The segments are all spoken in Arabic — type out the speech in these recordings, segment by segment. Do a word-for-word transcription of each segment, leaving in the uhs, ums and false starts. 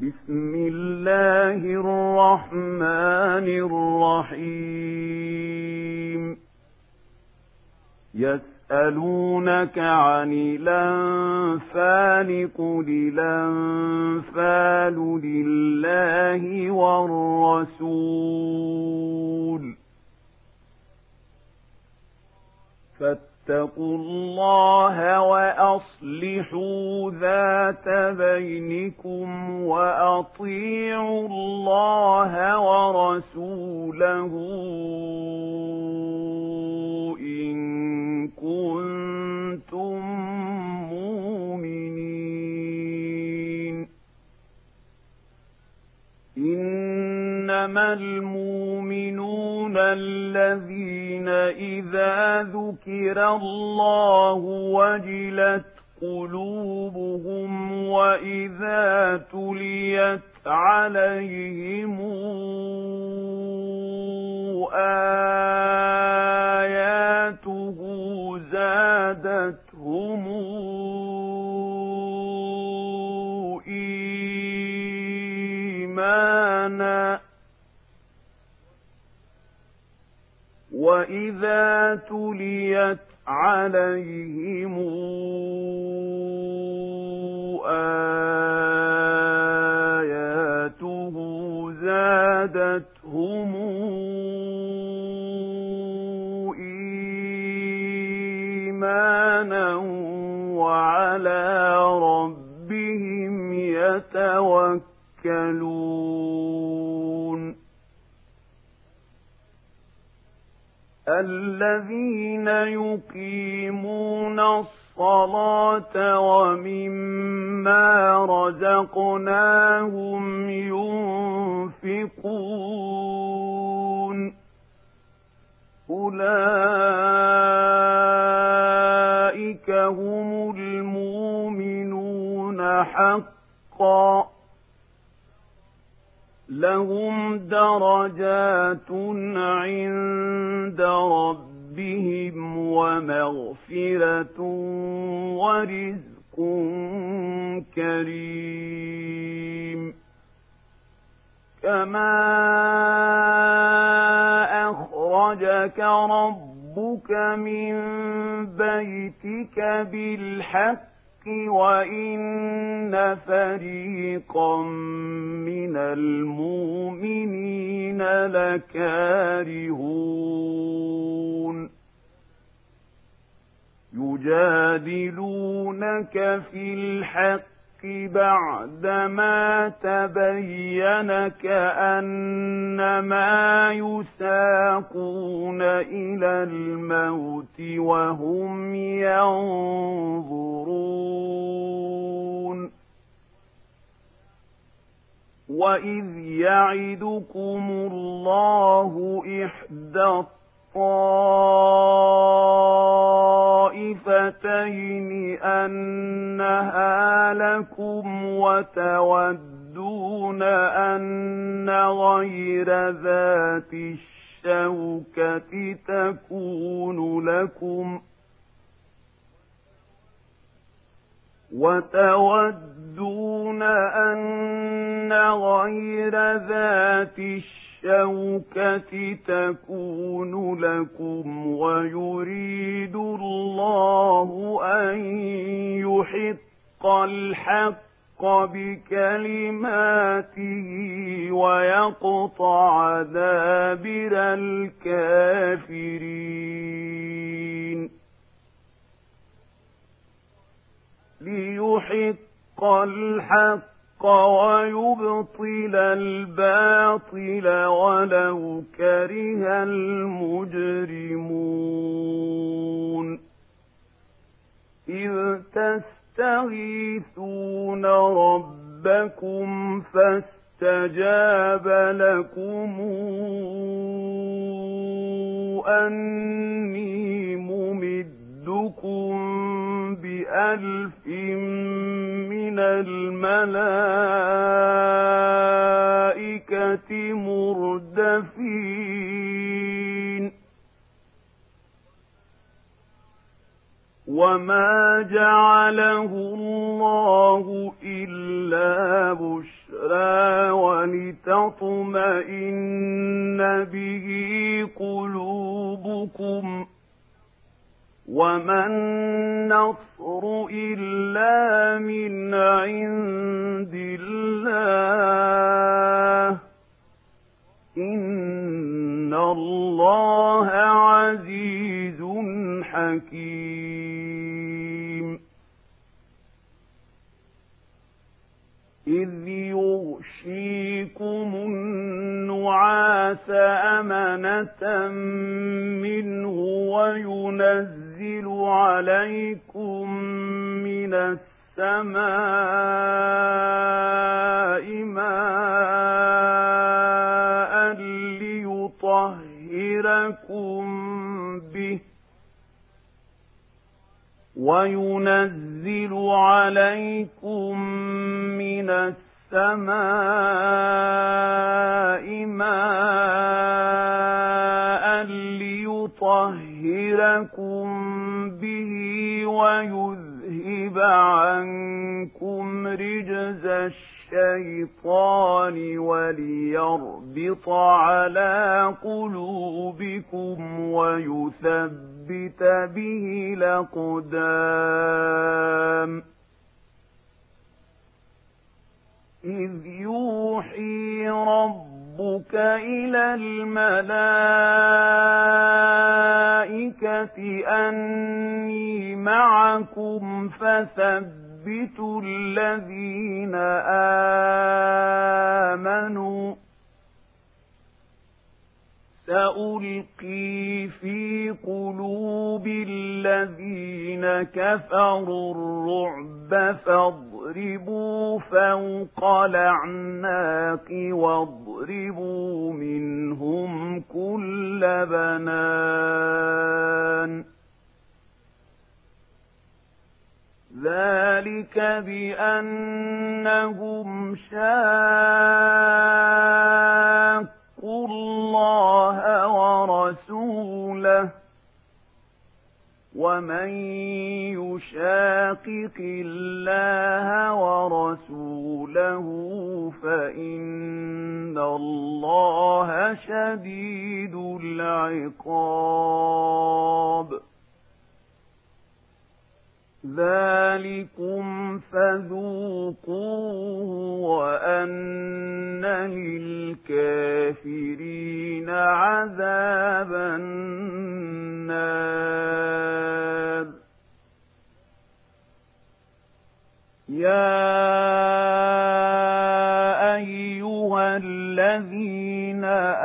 بسم الله الرحمن الرحيم يسألونك عن الأنفال قل الأنفال لله والرسول فاتقوا الله وأصلحوا ذات بينكم وأطيعوا الله ورسوله إن كنتم مؤمنين إنما المؤمنون الذين إذا ذكر الله وجلت قلوبهم وإذا تليت عليهم آياته زادتهم إيمانا وإذا تليت عليهم آياته زادتهم إيمانا وعلى ربهم يتوكلون الذين يقيمون الصلاة ومما رزقناهم ينفقون أولئك هم المؤمنون حقا لهم درجات عند ربهم ومغفرة ورزق كريم كما أخرجك ربك من بيتك بالحق وإن فريقا من المؤمنين لكارهون يجادلونك في الحق بعدما تبين كأنما يساقون إلى الموت وهم ينظرون وإذ يعدكم الله إحدى الطائفتين أنها لكم وتودون أن غير ذات الشوكة تكون لكم وتودون أن غير ذات الشوكة تكون لكم ويريد الله أن يحق الحق بكلماته ويقطع دابر الكافرين ليحق الحق ويبطل الباطل ولو كره المجرمون إذ تستغيثون ربكم فاستجاب لكم أني ممدكم بألف من الملائكة مردفين وما جعله الله إلا بشرى وما النصر إلا من عند الله إن الله عزيز حكيم إذ يغشيكم النعاس أمنة منه وينزل عليكم من السماء ماء ليطهركم به وينزل عليكم من السماء ماء ليطهركم به ويذهب عنكم رجز الشيطان وليربط على قلوبكم ويثبت به الأقدام إذ يوحي ربك إلى الملائكة أني معكم فثبتوا الذين آمنوا سألقي في قلوب الذين كفروا الرعب فاضربوا فوق الأعناق واضربوا منهم كل بنان ذلك بأنهم شاقوا الله ورسوله ومن يشاقق الله ورسوله فإن الله شديد العقاب ذلكم فذوقوه وأن للكافرين عذاب النار يا أيها الذين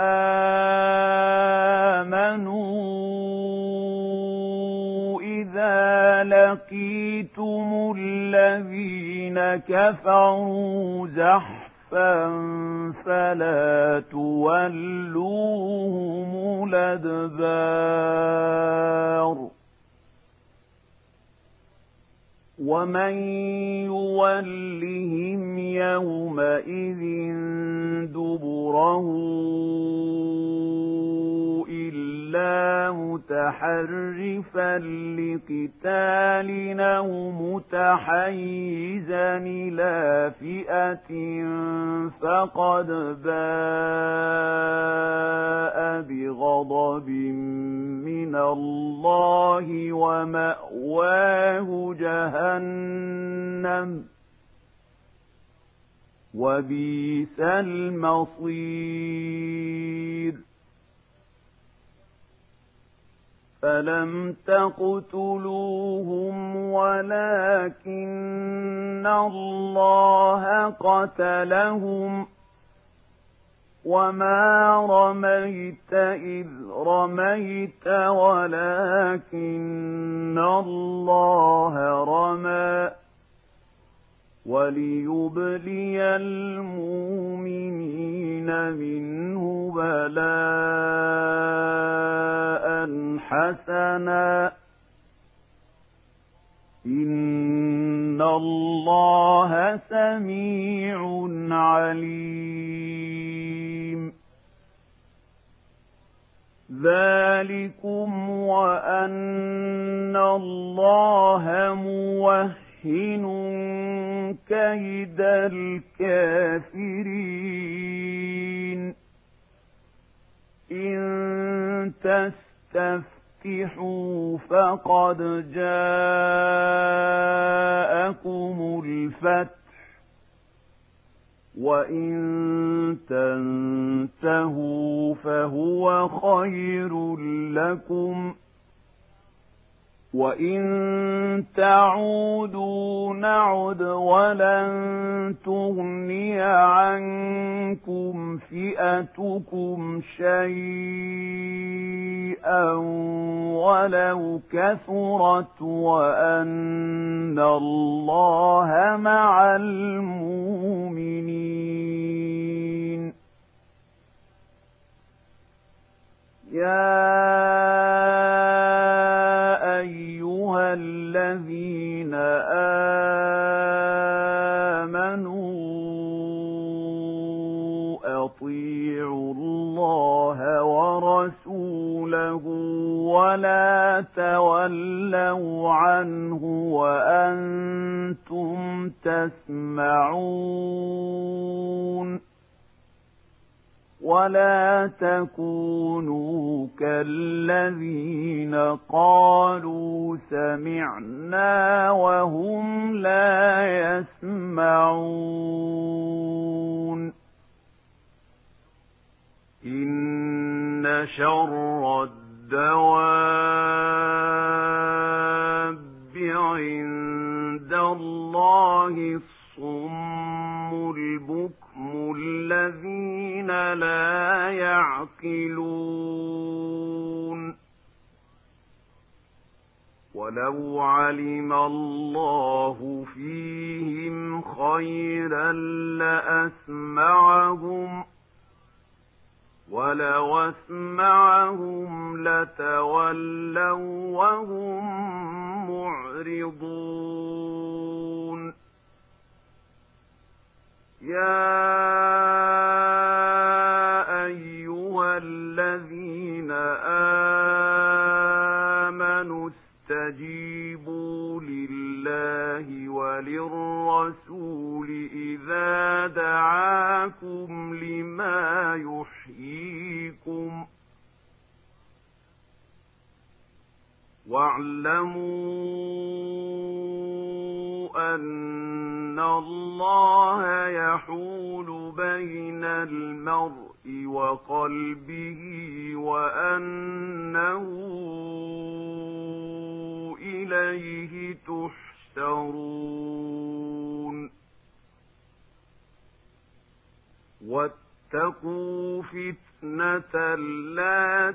آمنوا إذا لقيتم الذين كفروا زحفا فلا تولوهم الأدبار ومن يولهم يومئذ دبره إلا متحرفا لقتال أو متحيزا إلى فئة فقد باء بغضب من الله ومأواه جهنم وبئس المصير فلم تقتلوهم ولكن الله قتلهم وما رميت إذ رميت ولكن الله رمى وليبلي المؤمنين منه بلاء حسنا إن الله سميع عليم ذلكم وأن الله موهن كيد الكافرين إن تستفتحوا تنكحوا فقد جاءكم الفتح وإن تنتهوا فهو خير لكم وإن تعودوا نعد ولن تغني عنكم فئتكم شيئا ولو كثرت وأن الله مع المؤمنين. يا أيها الذين آمنوا أطيعوا الله ورسوله ولا تولوا عنه وأنتم تسمعون ولا تكونوا كالذين قالوا سمعنا وهم لا يسمعون. إن شر الدواب عند الله الصم البكم الذين لا يعقلون. ولو علم الله فيهم خيرا لأسمعهم ولو أسمعهم لتولوا وهم معرضون. يا أيها الذين آمنوا استجيبوا لله وللرسول إذا دعاكم لما يحييكم واعلموا أن الله يحول بين المرء وقلبه وأنه إليه تحشرون. واتقوا فتنة لا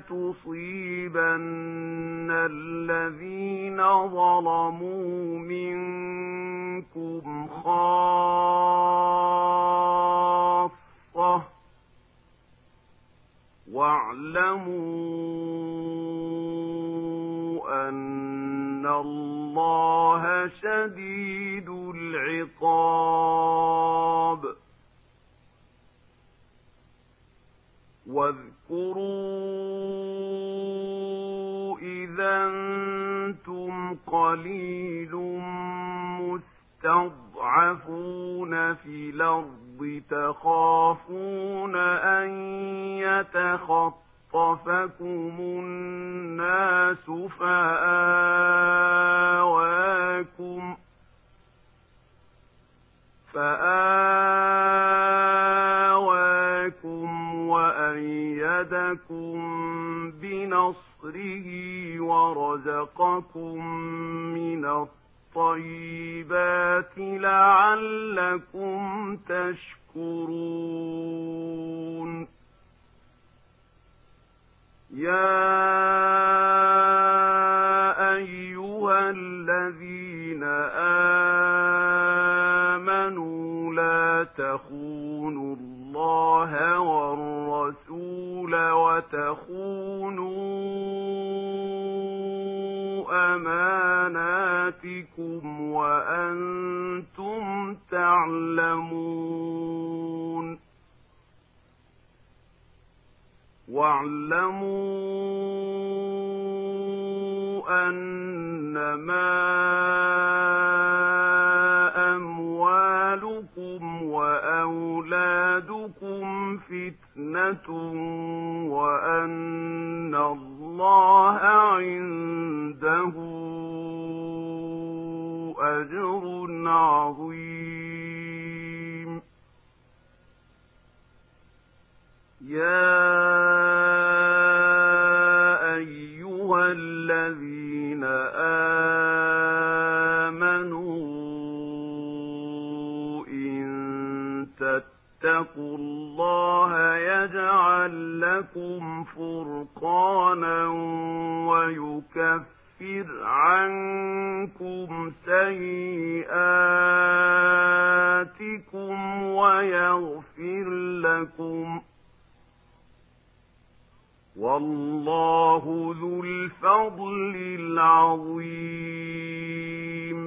تصيبن الذين ظلموا منكم خاصة واعلموا أن الله شديد العقاب. واذكروا إذا أنتم قليل مستضعفون في الأرض تخافون أن يتخطفكم الناس فآواكم فآواكم وأيدكم بنصره ورزقكم من الطيبات لعلكم تشكرون. يا أيها الذين آمنوا لا تخونوا الله والرسول وتخونوا أماناتكم وأنتم تعلمون. واعلموا أنما أموالكم وأولادكم فتنة وأن الله عند يَا أَيُّهَا الَّذِينَ آمَنُوا إِن تَتَّقُوا اللَّهَ يَجْعَل لَّكُمْ فُرْقَانًا وَيُكَفِّرْ عَنكُمْ سَيِّئَاتِكُمْ وَيَغْفِرْ لَكُمْ ۗ وَاللَّهُ ذُو الْفَضْلِ الْعَظِيمِ.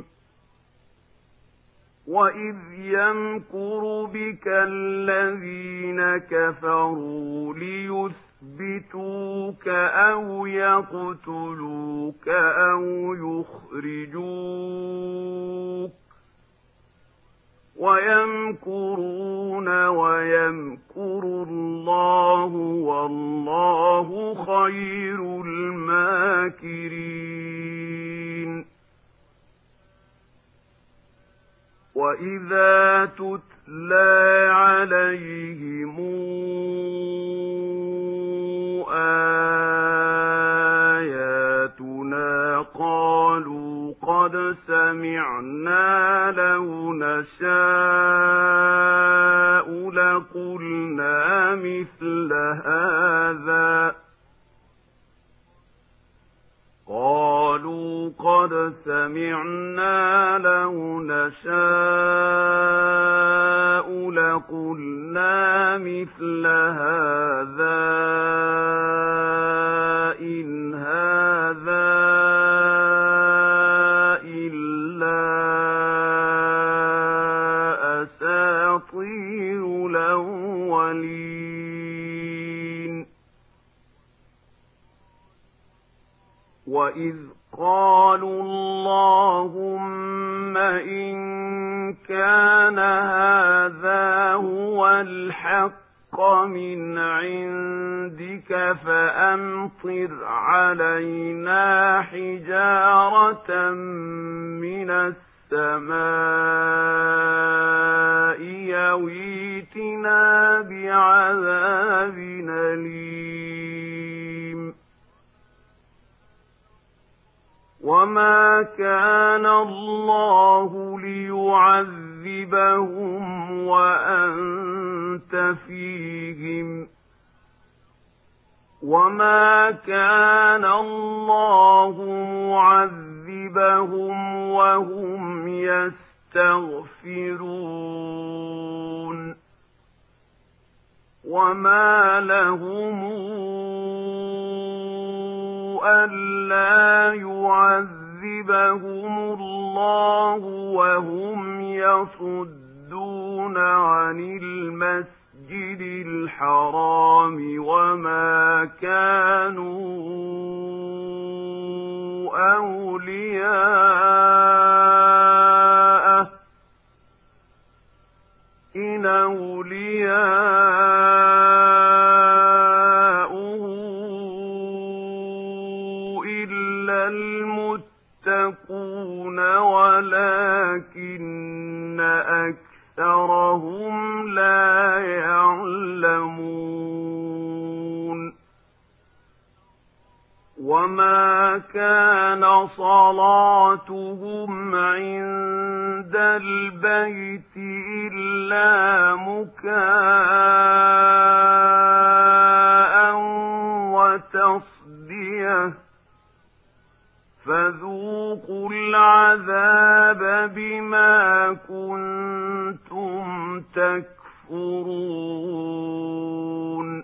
وَإِذْ يَمْكُرُ بِكَ الَّذِينَ كَفَرُوا لِيُثْبِتُوكَ أَوْ يَقْتُلُوكَ أَوْ يُخْرِجُوكَ وَيَمْكُرُونَ وَيَمْكُرُ اللَّهُ وَاللَّهُ خَيْرُ الْمَاكِرِينَ. وَإِذَا تُتْلَىٰ عَلَيْهِمْ آيَاتُنَا قَالُوا قَدْ سَمِعْنَا لَوْ نَشَاءُ لَقُلْنَا مِثْلَ هَٰذَا قَالُوا قَدْ سَمِعْنَا لَوْ نَشَاءُ لَقُلْنَا مِثْلَ هَٰذَا إِنْ هَٰذَا إِلَّا أَسَاطِيرُ الْأَوَّلِينَ. وَإِذْ قَالُوا اللَّهُمَّ إِن كَانَ هَٰذَا هُوَ الْحَقَّ مِنْ عِندِكَ فَأَمْطِرْ عَلَيْنَا حِجَارَةً مِّنَ السَّمَاءِ أَوْ ائْتِنَا بِعَذَابٍ أَلِيمٍ. وَمَا كَانَ اللَّهُ لِيُعَذِّبَهُمْ وَأَنتَ فِيهِمْ ۚ وَمَا كَانَ اللَّهُ مُعَذِّبَهُمْ وَهُمْ يَسْتَغْفِرُونَ. وَمَا لَهُمْ أَلَّا يُعَذِّبَهُمُ اللَّهُ وَهُمْ يَصُدُّونَ عَنِ الْمَسْجِدِ الْحَرَامِ وَمَا كَانُوا أَوْلِيَاءَهُ إِنْ أَوْلِيَاؤُهُ إِلَّا الْمُتَّقُونَ وَلَٰكِنَّ أَكْثَرَهُمْ لَا يَعْلَمُونَ. وَمَا كَانَ صَلَاتُهُمْ عِندَ الْبَيْتِ إِلَّا مُكَاءً وَتَصْدِيَةً فَذُوقُوا الْعَذَابَ بِمَا كُنتُمْ تَكْفُرُونَ.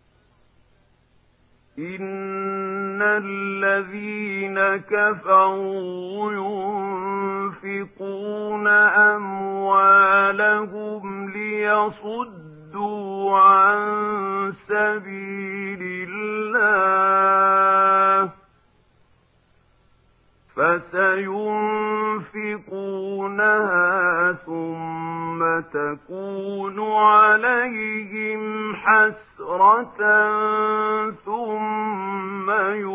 إِنَّ الَّذِينَ كَفَرُوا يُنفِقُونَ أَمْوَالَهُمْ لِيَصُدُّوا عَن سَبِيلِ اللَّهِ فَسَيُنفِقُونَهَا ثُمَّ تَكُونُ عَلَيْهِمْ حَسْرَةً ثُمَّ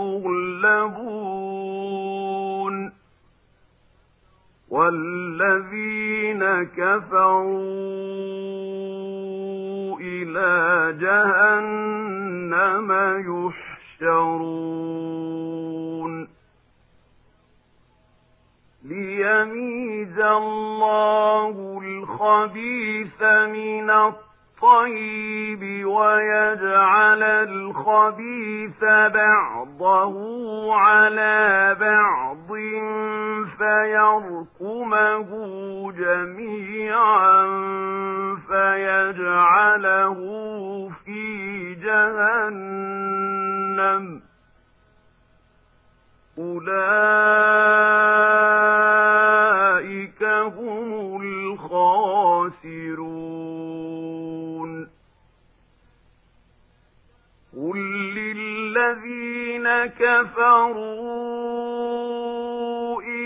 يُغْلَبُونَ وَالَّذِينَ كَفَرُوا إلى جهنم يحشرون ليميز الله الخبيث من الطيب ويجعل الخبيث بعضه على بعض فيركمه جميعا فيجعله في جهنم أولئك هم الخاسرون قل للذين كفروا إن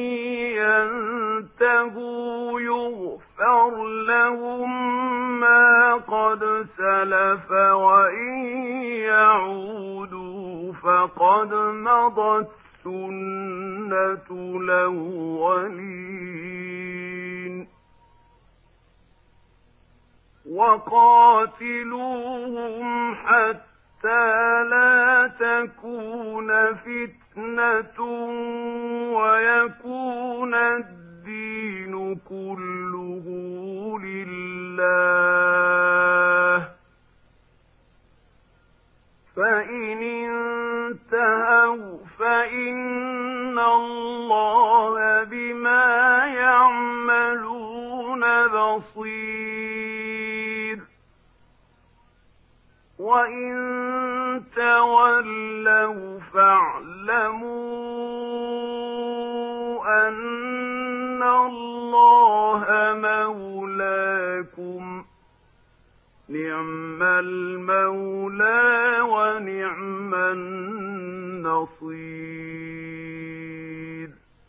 ينتهوا يغفر لهم ما قد سلف وإن يعودوا فقد مضت سنة الأولين وقاتلوهم حتى لا تكون فتنة ويكون الدين كله لله فإن انتهوا فإن الله بما يعملون بصير وإن تولوا فاعلموا أن الله مولاكم نعم المولى ونعم النصير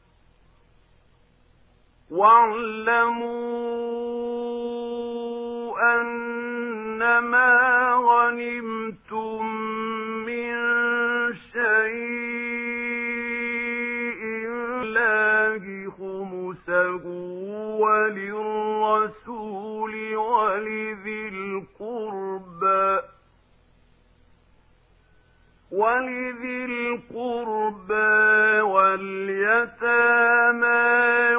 واعلموا أنما غنمتم من شيء لله خمسه وللرسول ولذي القربى ولذي القربى واليتامى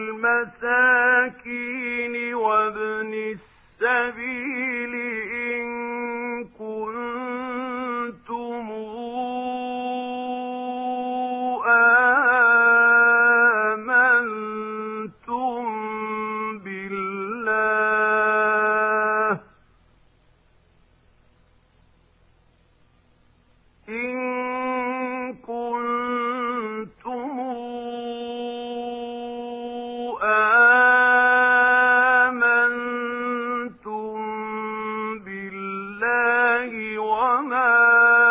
والمساكين وابن السبيل إن كنتم آمنتم بالله إن كنتم آمنتم بالله وما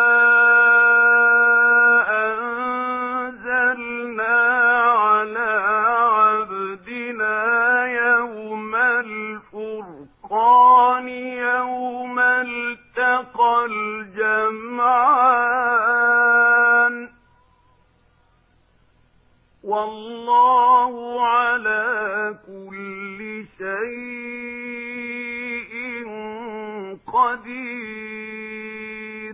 أنزلنا على عبدنا يوم الفرقان يوم التقى الجمعان والله على كل شيء قدير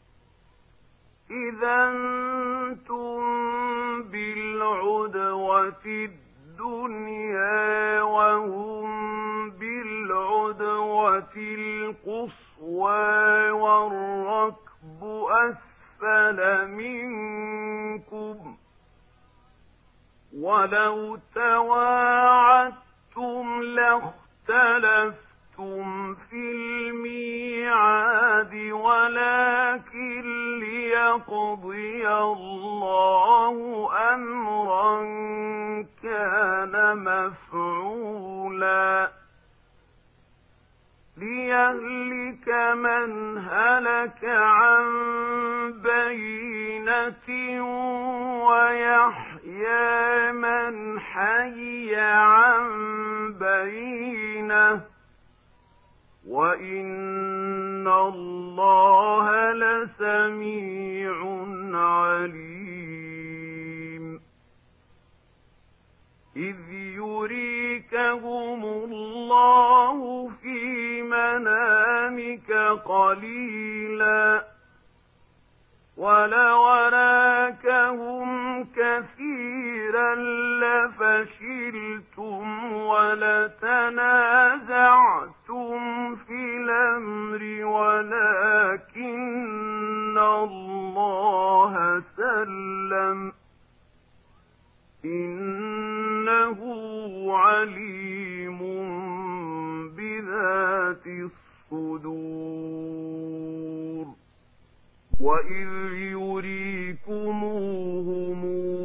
إذا أنتم بالعدوة الدنيا وهم بالعدوة القصوى والركب أسفل منكم ولو تواعدتم لاختلفتم في الميعاد ولكن ليقضي الله أمرا كان مفعولا ليهلك من هلك عن بينة ويحيى من حي عن بينة وإن الله لسميع عليم إذ يريكهم الله في منامك قليلا ولو أراكهم كثيرا لفشلتم ولتنازعتم في الأمر ولكن الله سلم إنه عليم بذات الصدور وإذ يريكموهم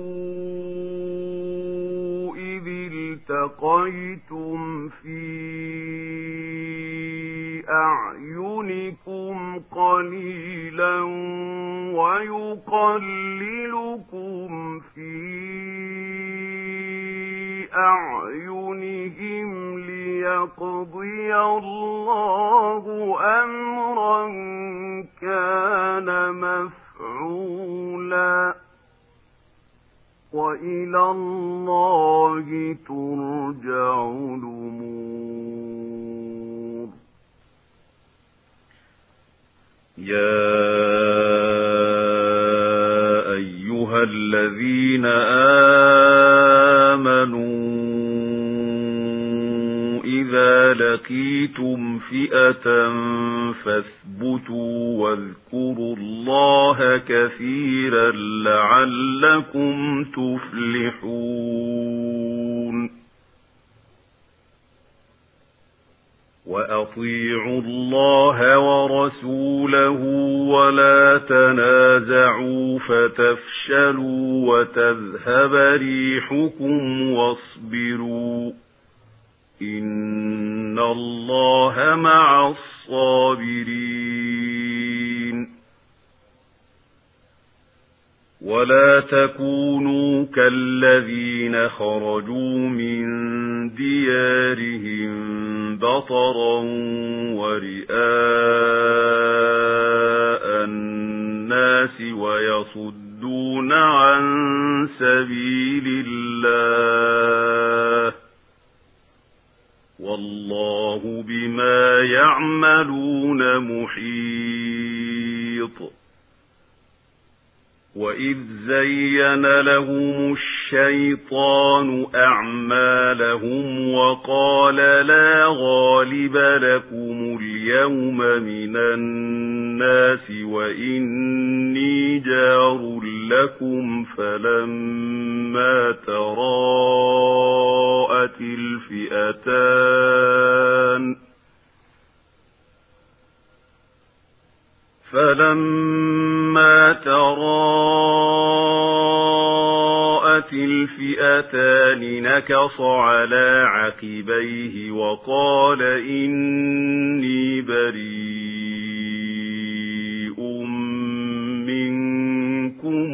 إذ التقيتم في أعينكم قليلا ويقللكم في أعينهم ليقضي الله أمرا كان مفعولا وإلى الله ترجع الأمور يا أيها الذين آمنوا إذا لقيتم فئة فاثبتوا واذكروا الله كثيرا لعلكم تفلحون وأطيعوا الله ورسوله ولا تنازعوا فتفشلوا وتذهب ريحكم واصبروا إن الله مع الصابرين ولا تكونوا كالذين خرجوا من ديارهم بطرا ورئاء الناس ويصدون عن سبيل الله والله بما يعملون محيط وإذ زين لهم الشيطان أعمالهم وقال لا غالب لكم اليوم من الناس وإني جار لكم فلما تراءت الفئتان فلما تراءت الفئتان نكص على عقبيه وقال إني بريء منكم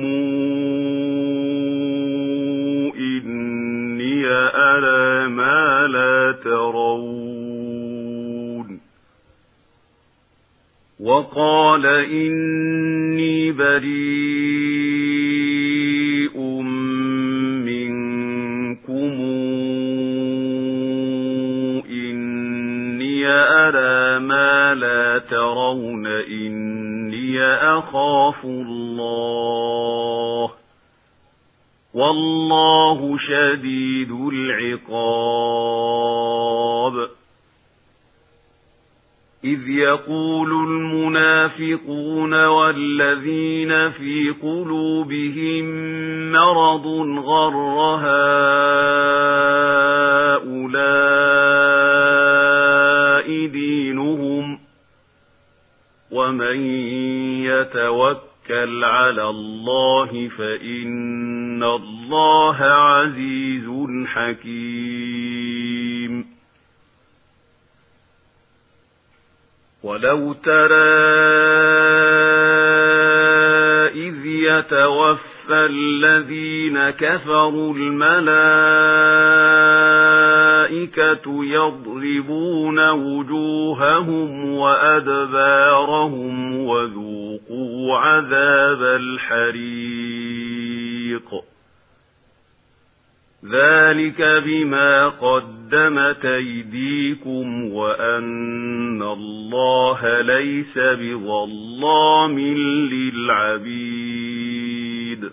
إني أرى ما لا ترون وقال إني بريء منكم إني أرى ما لا ترون إني أخاف الله والله شديد العقاب إذ يقول المنافقون والذين في قلوبهم مرض غر هؤلاء دينهم ومن يتوكل على الله فإن الله عزيز حكيم ولو ترى إذ يتوفى الذين كفروا الملائكة يضربون وجوههم وأدبارهم وذوقوا عذاب الحريق ذلك بما قدمت أيديكم وأن الله ليس بظلام للعبيد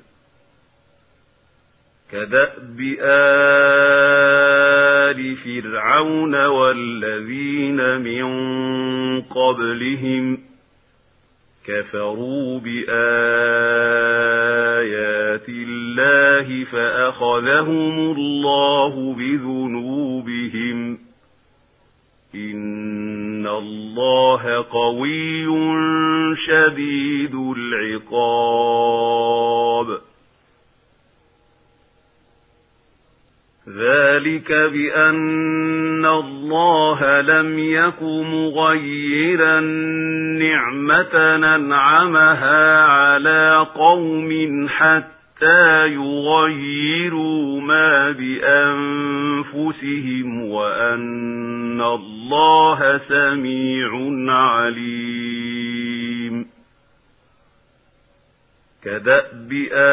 كدأب آل فرعون والذين من قبلهم كفروا بآيات الله فأخذهم الله بذنوبهم إن الله قوي شديد العقاب ذلك بأن الله لم يك مغيرا نعمة أنعمها على قوم حتى يغيروا ما بأنفسهم وأن الله سميع عليم كدأب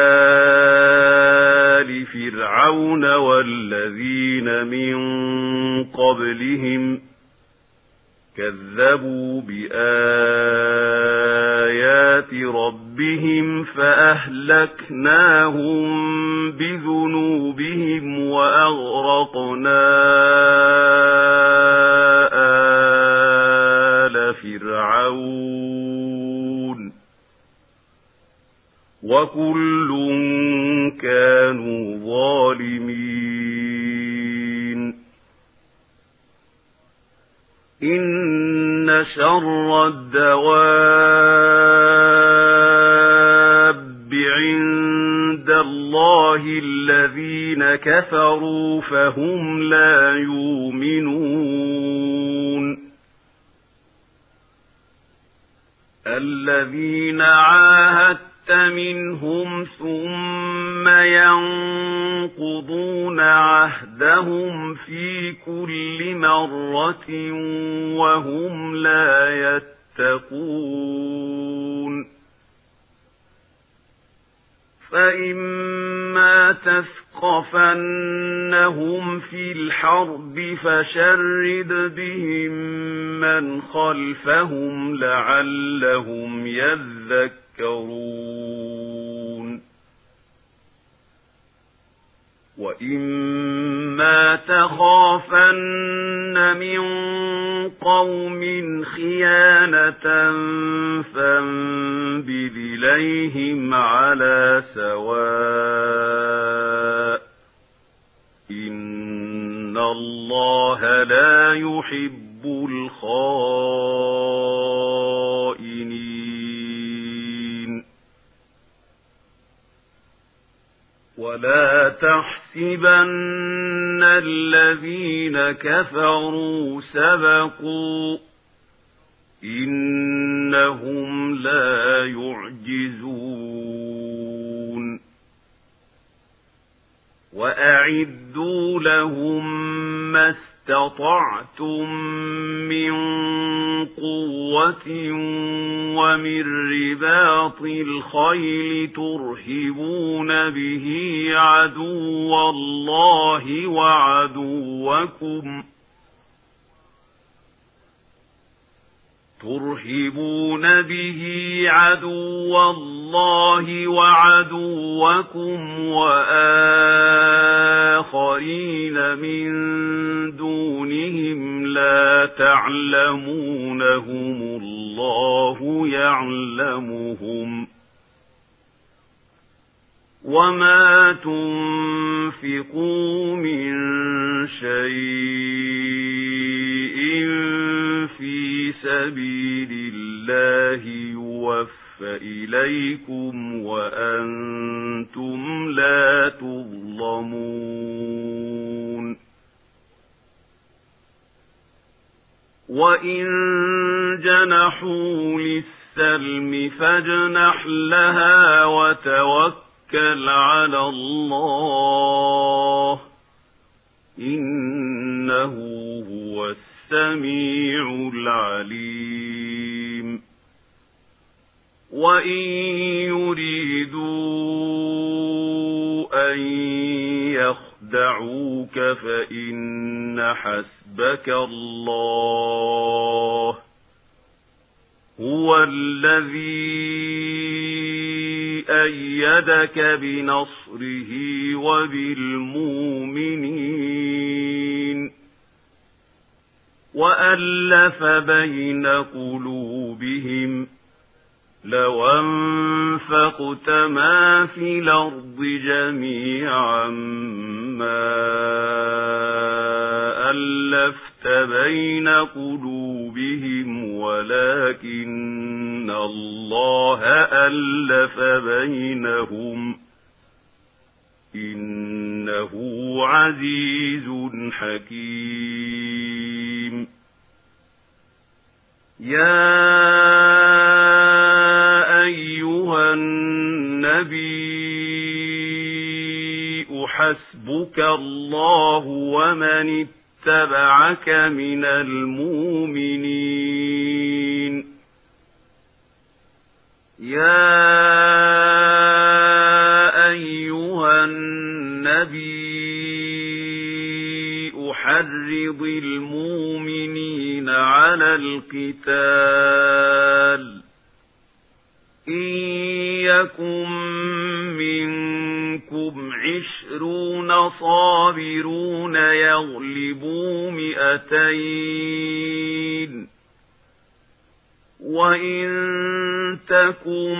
آل فرعون والذين من قبلهم كذبوا بآيات ربهم فأهلكناهم بذنوبهم وأغرقنا آل فرعون وكل كانوا ظالمين إن شر الدواب عند الله الذين كفروا فهم لا يؤمنون الذين عاهدت منهم ثم ينقضون عهدهم في كل مرة وهم لا يتقون فإما تثقفنهم في الحرب فشرد بهم من خلفهم لعلهم يذكرون وإما تخافن من قوم خيانة فانبذ إليهم على سواء إن الله لا يحب الخائنين ولا تحسبن الذين كفروا سبقوا إنهم لا يعجزون وأعدوا لهم ما استطعتم من قوة ومن رباط الخيل ترهبون به عدو الله وعدوكم ترهبون به عدو الله وعدوكم وآخرين من دونهم لا تعلمونهم الله يعلمهم وما تنفقوا من شيء في سبيل الله يوفى إليكم وأنتم لا تظلمون وإن جنحوا للسلم فاجنح لها وتوكل على الله إنه هو السميع العليم وإن يريدوا أن يخدعوك فإن حسبك الله هو الذي أيدك بنصره وبالمؤمنين وألف بين قلوبهم لو أنفقت ما في الأرض جميعا ما ألفت بين قلوبهم ولكن الله ألف بينهم إنه عزيز حكيم. يا أيها النبي حسبك الله ومن اتبعك من المؤمنين. يا أيها النبي حرض المؤمنين على القتال إن يكن منكم عشرون صابرون يغلبوا مئتين وإن تكن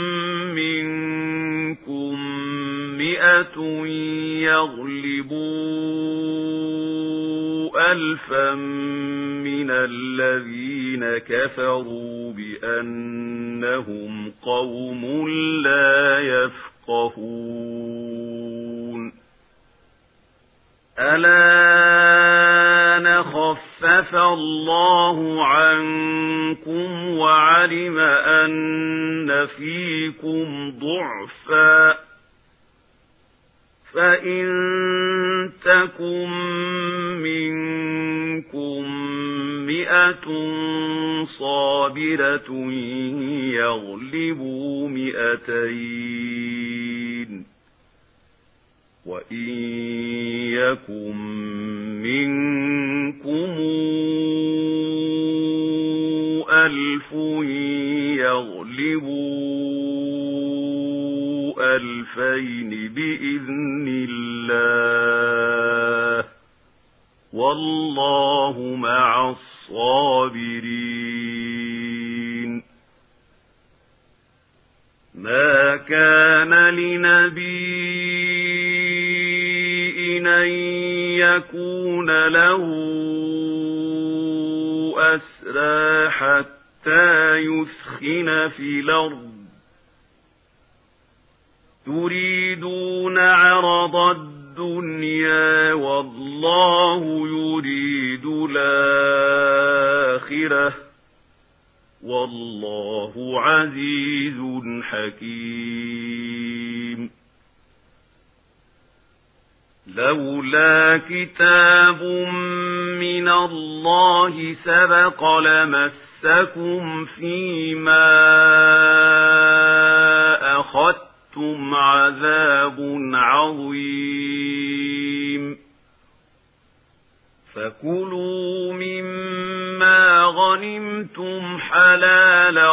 منكم مئة يغلبوا ألفا من الذين كفروا بأنهم قوم لا يفقهون. الآن خفف الله عنكم وعلم أن فيكم ضعفا فإن تكن منكم مئة صابرة يغلبوا مئتين وإن يكن منكم ألف يغلبوا ألفين بإذن الله والله مع الصابرين. ما كان لنبي أن يكون له أسرى حتى يثخن في الأرض تريدون عرض الدنيا والله يريد الآخرة والله عزيز حكيم. لولا كتاب من الله سبق لمسكم فيما أخذتم عذاب عظيم فكلوا مما غنمتم حلالا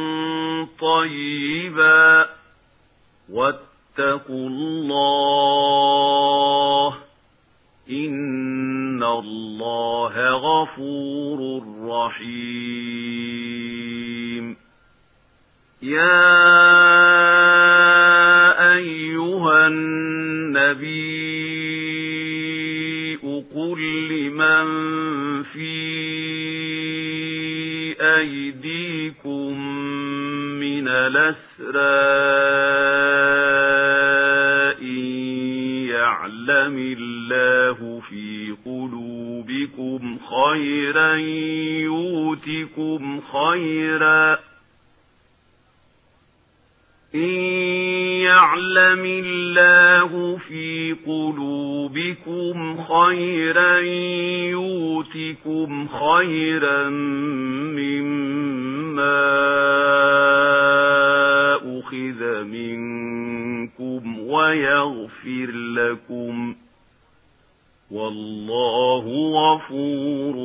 طيبا واتقوا الله إن الله غفور رحيم. يا أيها النبي قل لمن في أيديكم من الأسرى إن يعلم الله في قلوبكم خيرا يؤتكم خيرا إن يعلم الله في قلوبكم خيرا يؤتكم خيرا مما أخذ منكم ويغفر لكم والله غفور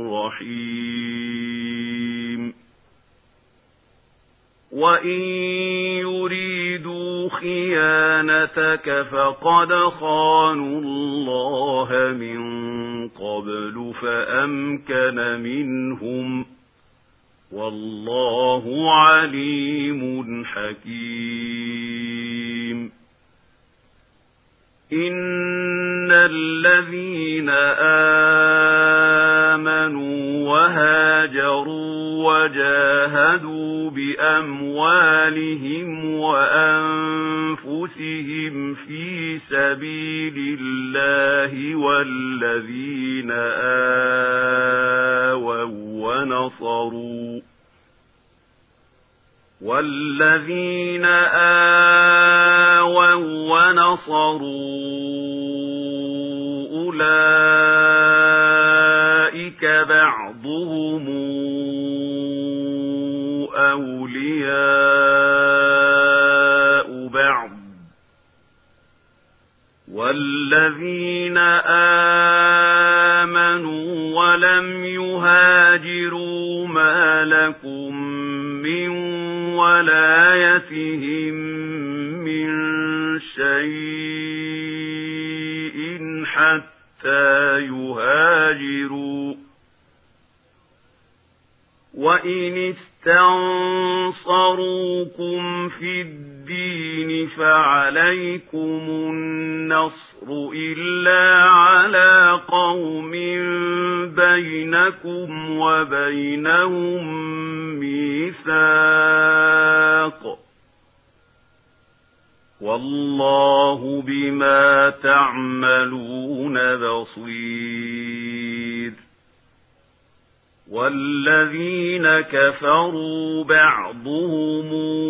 رحيم وإن يريدوا خيانتك فقد خانوا الله من قبل فأمكن منهم والله عليم حكيم إن الذين آمنوا وهاجروا وجاهدوا بأموالهم وأنفسهم في سبيل الله والذين آووا ونصروا والذين آووا ونصروا أولئك بعضهم أولياء بعض والذين آمنوا ولم يهاجروا ما لكم من ولايتهم من شيء حتى يهاجروا وإن استنصروكم في الدين فعليكم النصر إلا على قوم بينكم وبينهم ميثاق والله بما تعملون بصير والذين كفروا بعضهم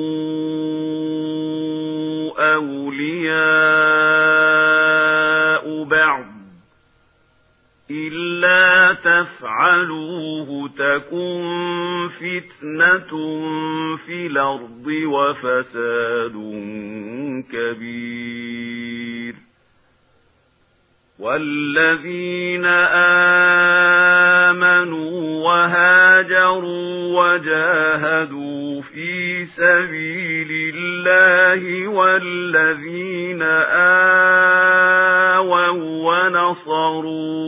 أولياء بعض إلا تفعلوه تكن فتنة في الأرض وفساد كبير والذين آمنوا وهاجروا وجاهدوا في سبيل الله والذين آووا ونصروا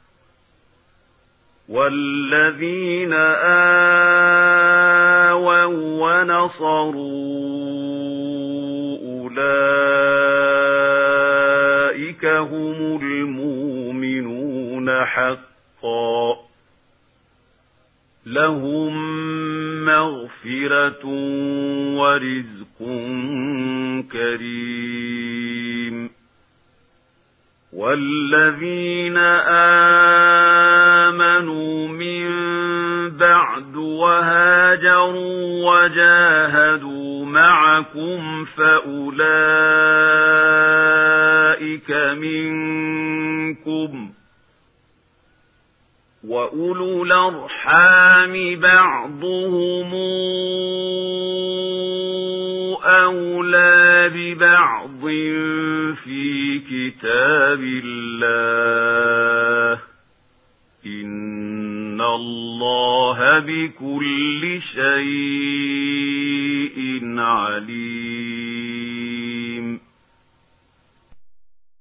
والذين آووا ونصروا أولئك هم المؤمنون حقا لهم مغفرة ورزق كريم والذين آمنوا من بعد وهاجروا وجاهدوا معكم فأولئك منكم وأولو الأرحام بعضهم أولى ببعض في كتاب الله إن الله بكل شيء عليم